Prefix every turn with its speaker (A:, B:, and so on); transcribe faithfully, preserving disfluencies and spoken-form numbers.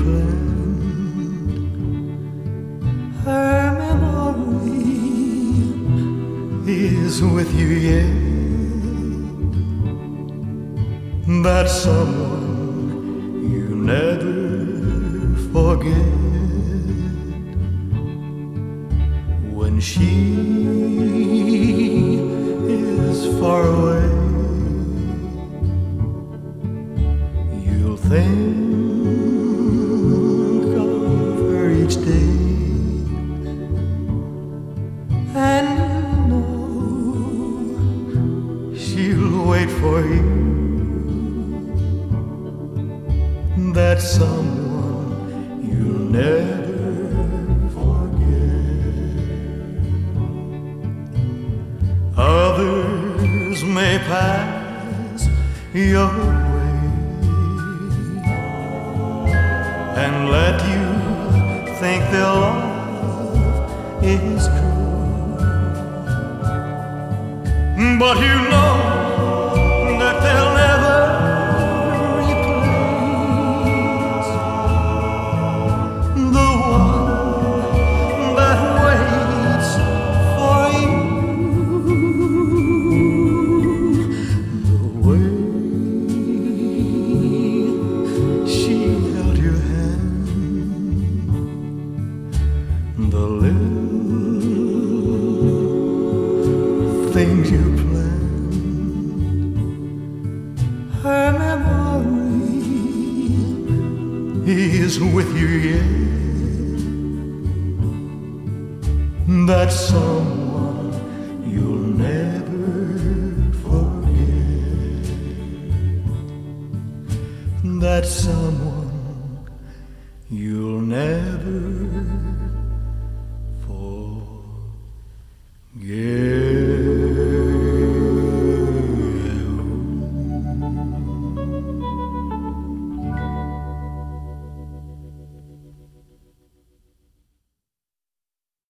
A: planned. Her memory is with you yet. That someone you never forget. When she is far away, you'll think of her each day, and you know she'll wait for you. That someone you'll never forget. Others may pass your way and let you think their love is true, but you know that they'll never the little things you planned. Her memory is with you yet. That someone you'll never forget. That someone you'll never